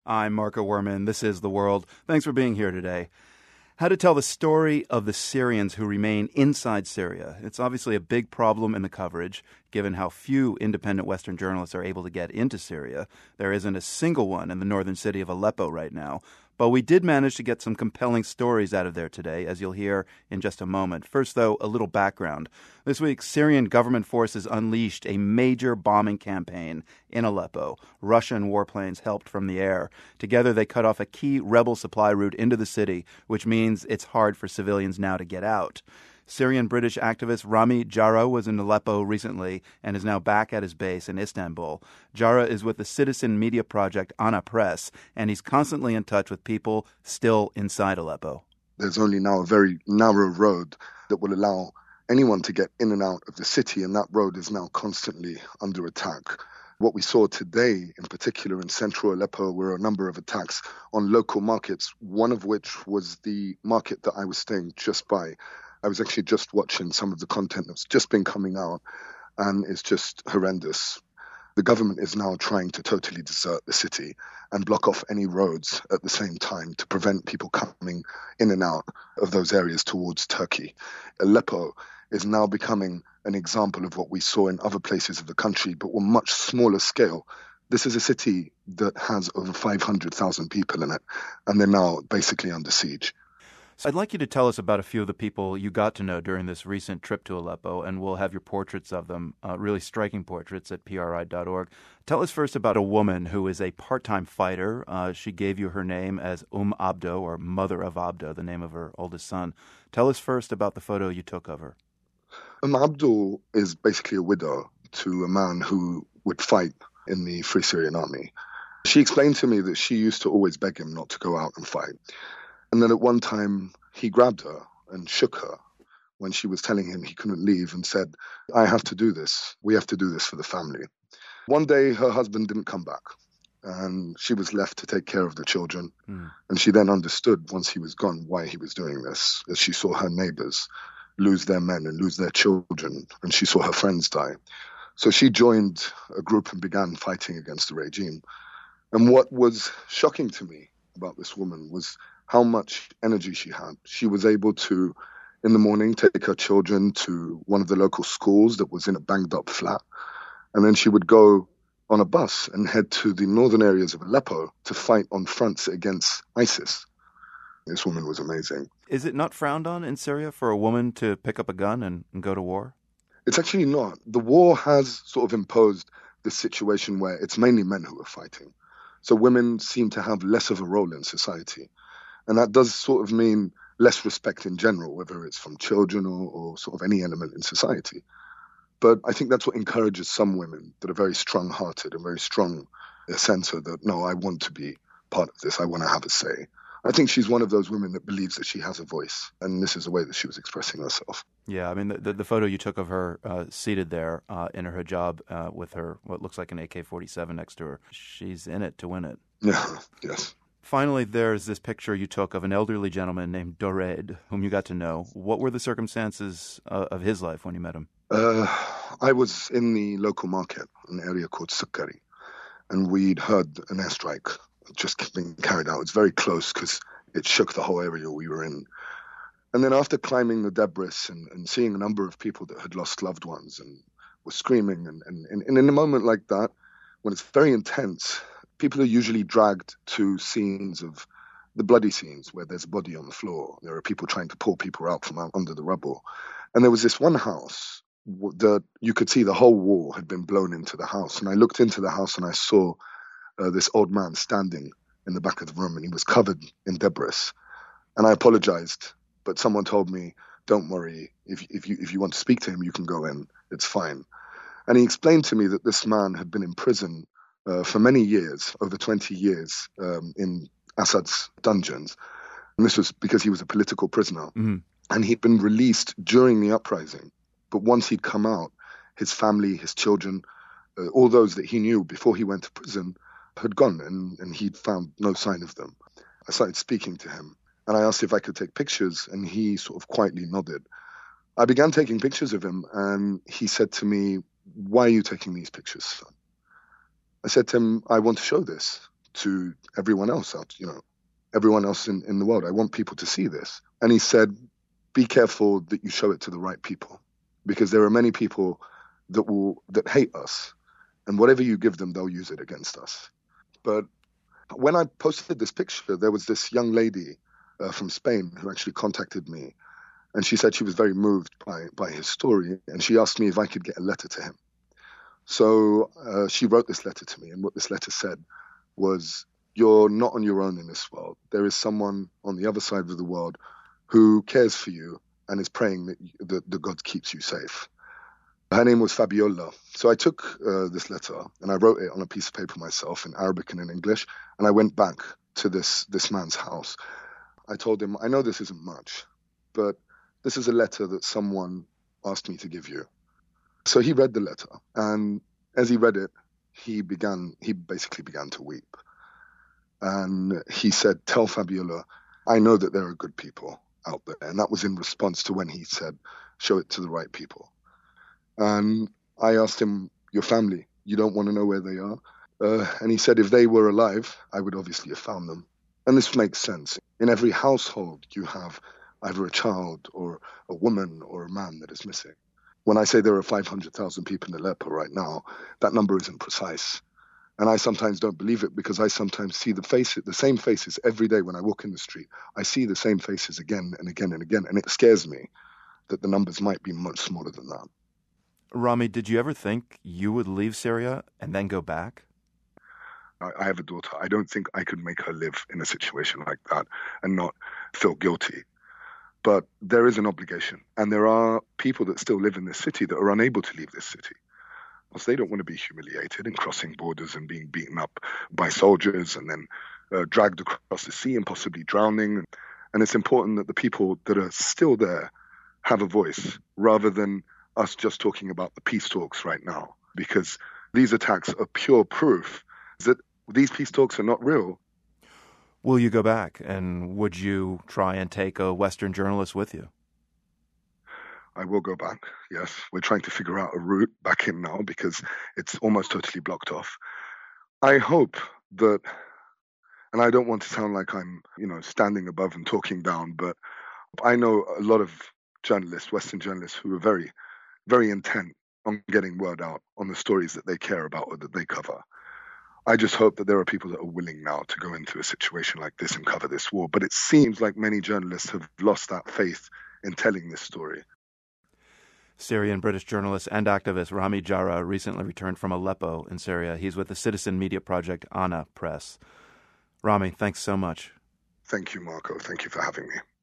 I'm Marco Werman. This is The World. Thanks for being here today. How to tell the story of the Syrians who remain inside Syria. It's obviously a big problem in the coverage, given how few independent Western journalists are able to get into Syria. There isn't a single one in the northern city of Aleppo right now. But we did manage to get some compelling stories out of there today, as you'll hear in just a moment. First, though, a little background. This week, Syrian government forces unleashed a major bombing campaign in Aleppo. Russian warplanes helped from the air. Together, they cut off a key rebel supply route into the city, which means it's hard for civilians now to get out. Syrian-British activist Rami Jarrah was in Aleppo recently and is now back at his base in Istanbul. Jarrah is with the citizen media project Ana Press, and he's constantly in touch with people still inside Aleppo. There's only now a very narrow road that will allow anyone to get in and out of the city, and that road is now constantly under attack. What we saw today, in particular in central Aleppo, were a number of attacks on local markets, one of which was the market that I was staying just by. I was actually just watching some of the content that's just been coming out, and it's just horrendous. The government is now trying to totally desert the city and block off any roads at the same time to prevent people coming in and out of those areas towards Turkey. Aleppo is now becoming an example of what we saw in other places of the country, but on much smaller scale. This is a city that has over 500,000 people in it, and they're now basically under siege. So I'd like you to tell us about a few of the people you got to know during this recent trip to Aleppo, and we'll have your portraits of them, really striking portraits at PRI.org. Tell us first about a woman who is a part-time fighter. She gave you her name as Abdo, or Mother of Abdo, the name of her oldest son. Tell us first about the photo you took of her. Abdo is basically a widow to a man who would fight in the Free Syrian Army. She explained to me that she used to always beg him not to go out and fight. And then at one time, he grabbed her and shook her when she was telling him he couldn't leave and said, I have to do this. We have to do this for the family. One day, her husband didn't come back, and she was left to take care of the children. And she then understood, once he was gone, why he was doing this, as she saw her neighbors lose their men and lose their children, and she saw her friends die. So she joined a group and began fighting against the regime. And what was shocking to me about this woman was how much energy she had. She was able to, in the morning, take her children to one of the local schools that was in a banged-up flat, and then she would go on a bus and head to the northern areas of Aleppo to fight on fronts against ISIS. This woman was amazing. Is it not frowned on in Syria for a woman to pick up a gun and go to war? It's actually not. The war has sort of imposed this situation where it's mainly men who are fighting. So women seem to have less of a role in society. And that does sort of mean less respect in general, whether it's from children or sort of any element in society. But I think that's what encourages some women that are very strong-hearted and very strong, a sense of that, no, I want to be part of this. I want to have a say. I think she's one of those women that believes that she has a voice, and this is the way that she was expressing herself. Yeah, I mean, the photo you took of her seated there in her hijab with her, what looks like an AK-47 next to her, she's in it to win it. Yeah, yes. Finally, there's this picture you took of an elderly gentleman named Dored, whom you got to know. What were the circumstances of his life when you met him? I was in the local market, an area called Sukkari, and we'd heard an airstrike just being carried out. It's very close because it shook the whole area we were in. And then after climbing the debris and seeing a number of people that had lost loved ones and were screaming, and in a moment like that, when it's very intense, people are usually dragged to scenes of the bloody scenes where there's a body on the floor. There are people trying to pull people out from out under the rubble. And there was this one house that you could see the whole wall had been blown into the house. And I looked into the house and I saw this old man standing in the back of the room, and he was covered in debris. And I apologized, but someone told me, don't worry, if you want to speak to him, you can go in, it's fine. And he explained to me that this man had been in prison for many years, over 20 years, in Assad's dungeons. And this was because he was a political prisoner. Mm-hmm. And he'd been released during the uprising. But once he'd come out, his family, his children, all those that he knew before he went to prison had gone, and he'd found no sign of them. I started speaking to him, and I asked if I could take pictures, and he sort of quietly nodded. I began taking pictures of him, and he said to me, why are you taking these pictures, son? I said to him, I want to show this to everyone else everyone else in the world. I want people to see this. And he said, be careful that you show it to the right people, because there are many people that hate us, and whatever you give them, they'll use it against us. But when I posted this picture, there was this young lady from Spain who actually contacted me, and she said she was very moved by his story, and she asked me if I could get a letter to him. So she wrote this letter to me, and what this letter said was, you're not on your own in this world. There is someone on the other side of the world who cares for you and is praying that God keeps you safe. Her name was Fabiola. So I took this letter and I wrote it on a piece of paper myself in Arabic and in English, and I went back to this man's house. I told him, I know this isn't much, but this is a letter that someone asked me to give you. So he read the letter, and as he read it, he basically began to weep. And he said, tell Fabiola, I know that there are good people out there. And that was in response to when he said, show it to the right people. And I asked him, your family, you don't want to know where they are? And he said, if they were alive, I would obviously have found them. And this makes sense. In every household, you have either a child or a woman or a man that is missing. When I say there are 500,000 people in Aleppo right now, that number isn't precise. And I sometimes don't believe it, because I sometimes see the same faces every day when I walk in the street. I see the same faces again and again and again. And it scares me that the numbers might be much smaller than that. Rami, did you ever think you would leave Syria and then go back? I have a daughter. I don't think I could make her live in a situation like that and not feel guilty. But there is an obligation. And there are people that still live in this city that are unable to leave this city, because they don't want to be humiliated and crossing borders and being beaten up by soldiers and then dragged across the sea and possibly drowning. And it's important that the people that are still there have a voice, rather than us just talking about the peace talks right now, because these attacks are pure proof that these peace talks are not real. Will you go back, and would you try and take a Western journalist with you? I will go back, yes. We're trying to figure out a route back in now, because it's almost totally blocked off. I hope that, and I don't want to sound like I'm, standing above and talking down, but I know a lot of journalists, Western journalists, who are very, very intent on getting word out on the stories that they care about or that they cover. I just hope that there are people that are willing now to go into a situation like this and cover this war. But it seems like many journalists have lost that faith in telling this story. Syrian-British journalist and activist Rami Jarrah recently returned from Aleppo in Syria. He's with the citizen media project Ana Press. Rami, thanks so much. Thank you, Marco. Thank you for having me.